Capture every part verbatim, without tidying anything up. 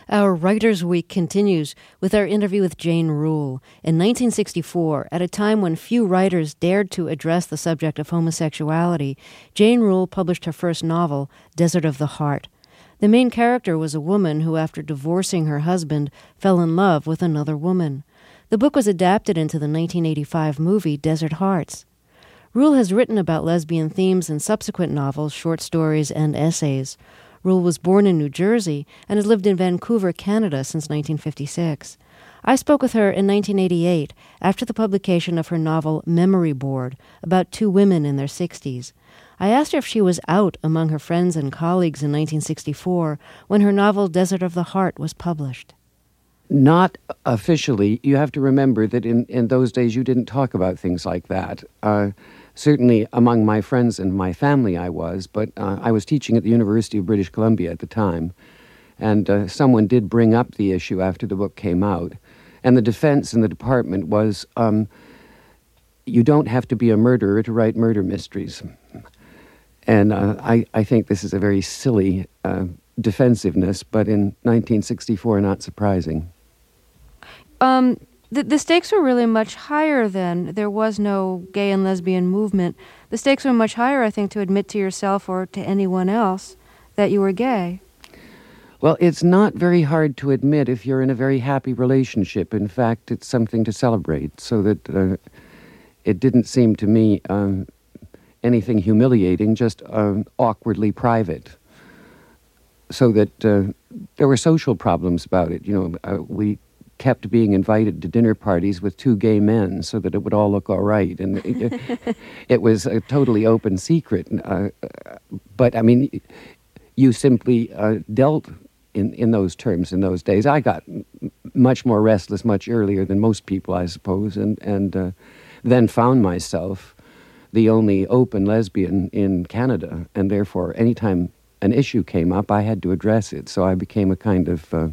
Our Writers' Week continues with our interview with Jane Rule. In nineteen sixty-four, at a time when few writers dared to address the subject of homosexuality, Jane Rule published her first novel, Desert of the Heart. The main character was a woman who, after divorcing her husband, fell in love with another woman. The book was adapted into the nineteen eighty-five movie Desert Hearts. Rule has written about lesbian themes in subsequent novels, short stories, and essays. Rule was born in New Jersey and has lived in Vancouver, Canada since nineteen fifty-six. I spoke with her in nineteen eighty-eight after the publication of her novel Memory Board, about two women in their sixties. I asked her if she was out among her friends and colleagues in nineteen sixty-four when her novel Desert of the Heart was published. Not officially. You have to remember that in, in those days you didn't talk about things like that. Uh, certainly among my friends and my family I was, but uh, I was teaching at the University of British Columbia at the time, and uh, someone did bring up the issue after the book came out. And the defense in the department was, um, you don't have to be a murderer to write murder mysteries. And uh, I, I think this is a very silly uh, defensiveness, but in nineteen sixty-four, not surprising. Um, the, the stakes were really much higher then. There was no gay and lesbian movement. The stakes were much higher, I think, to admit to yourself or to anyone else that you were gay. Well, it's not very hard to admit if you're in a very happy relationship. In fact, it's something to celebrate, so that uh, it didn't seem to me um, anything humiliating, just um, awkwardly private. So that uh, there were social problems about it. You know, uh, we kept being invited to dinner parties with two gay men so that it would all look all right. And it, it was a totally open secret. Uh, but, I mean, you simply uh, dealt in, in those terms in those days. I got m- much more restless much earlier than most people, I suppose, and, and uh, then found myself the only open lesbian in Canada. And therefore, anytime an issue came up, I had to address it. So I became a kind of uh,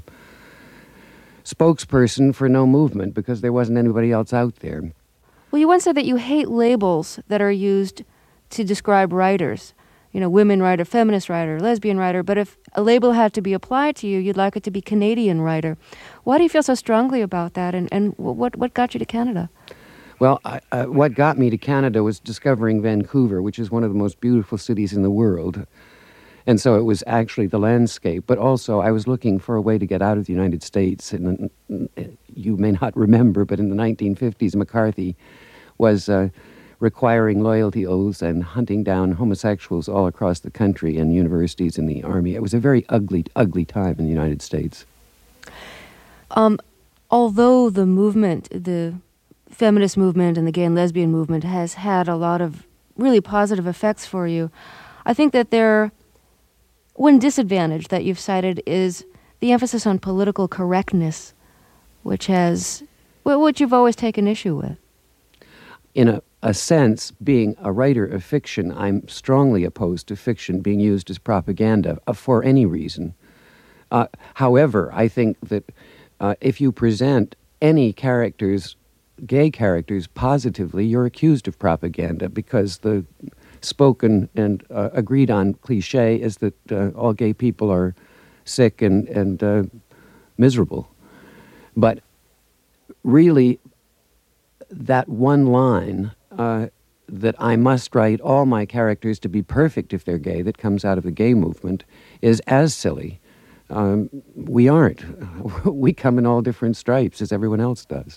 spokesperson for no movement because there wasn't anybody else out there. Well, you once said that you hate labels that are used to describe writers. You know, women writer, feminist writer, lesbian writer. But if a label had to be applied to you, you'd like it to be Canadian writer. Why do you feel so strongly about that? And, and what, what got you to Canada? Well, I, uh, what got me to Canada was discovering Vancouver, which is one of the most beautiful cities in the world. And so it was actually the landscape, but also I was looking for a way to get out of the United States. And uh, you may not remember, but in the nineteen fifties, McCarthy was uh, requiring loyalty oaths and hunting down homosexuals all across the country in universities and the army. It was a very ugly, ugly time in the United States. Um, although the movement, the feminist movement and the gay and lesbian movement has had a lot of really positive effects for you, I think that there one disadvantage that you've cited is the emphasis on political correctness, which has, which you've always taken issue with. In a, a sense, being a writer of fiction, I'm strongly opposed to fiction being used as propaganda uh, for any reason. Uh, however, I think that uh, if you present any characters, gay characters, positively, you're accused of propaganda because the spoken and uh, agreed on cliche is that uh, all gay people are sick and, and uh, miserable. But really, that one line uh, that I must write all my characters to be perfect if they're gay, that comes out of the gay movement, is as silly. Um, we aren't. We come in all different stripes as everyone else does.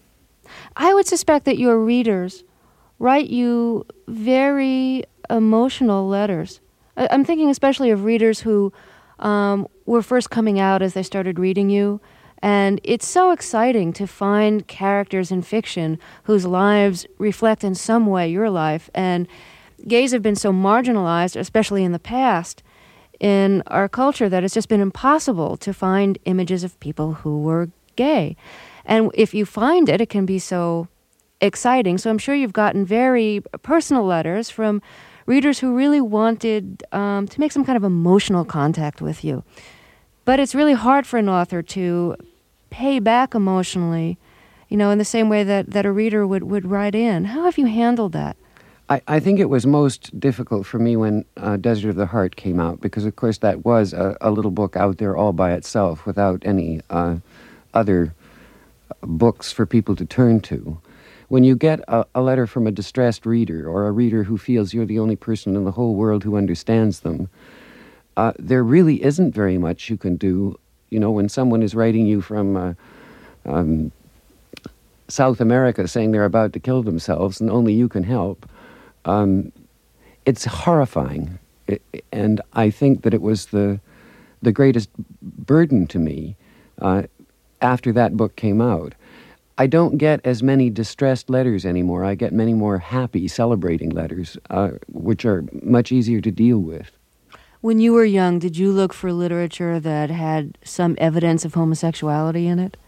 I would suspect that your readers write you very emotional letters. I- I'm thinking especially of readers who um, were first coming out as they started reading you, and it's so exciting to find characters in fiction whose lives reflect in some way your life. And gays have been so marginalized, especially in the past, in our culture, that it's just been impossible to find images of people who were gay. And if you find it, it can be so exciting. So I'm sure you've gotten very personal letters from readers who really wanted um, to make some kind of emotional contact with you. But it's really hard for an author to pay back emotionally, you know, in the same way that, that a reader would, would write in. How have you handled that? I, I think it was most difficult for me when uh, Desert of the Heart came out, because, of course, that was a, a little book out there all by itself without any uh, other books for people to turn to. When you get a, a letter from a distressed reader, or a reader who feels you're the only person in the whole world who understands them, uh, there really isn't very much you can do. You know, when someone is writing you from uh, um, South America saying they're about to kill themselves and only you can help, um, it's horrifying. It, and I think that it was the the greatest burden to me uh, after that book came out. I don't get as many distressed letters anymore. I get many more happy, celebrating letters, uh, which are much easier to deal with. When you were young, did you look for literature that had some evidence of homosexuality in it?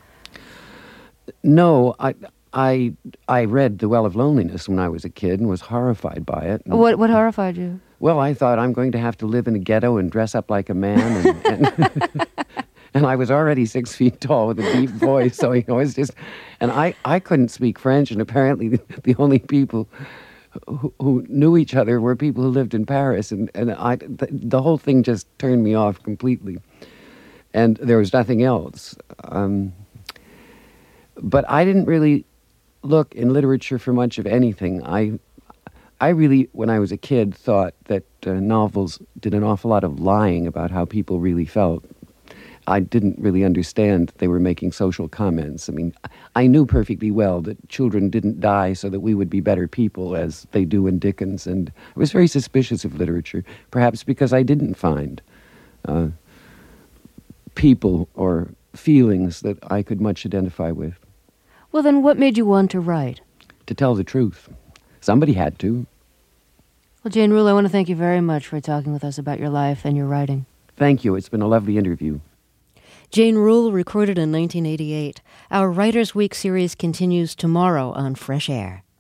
No, I, I, I read The Well of Loneliness when I was a kid and was horrified by it. And, what, what horrified you? Well, I thought I'm going to have to live in a ghetto and dress up like a man, and, and and I was already six feet tall with a deep voice, so you know, it's just, and I, I couldn't speak French, and apparently the, the only people who, who knew each other were people who lived in Paris, and, and I, the, the whole thing just turned me off completely, and there was nothing else. Um, but I didn't really look in literature for much of anything. I, I really, when I was a kid, thought that uh, novels did an awful lot of lying about how people really felt. I didn't really understand that they were making social comments. I mean, I knew perfectly well that children didn't die so that we would be better people, as they do in Dickens, and I was very suspicious of literature, perhaps because I didn't find uh, people or feelings that I could much identify with. Well, then what made you want to write? To tell the truth. Somebody had to. Well, Jane Rule, I want to thank you very much for talking with us about your life and your writing. Thank you. It's been a lovely interview. Jane Rule, recorded in nineteen eighty-eight. Our Writers' Week series continues tomorrow on Fresh Air.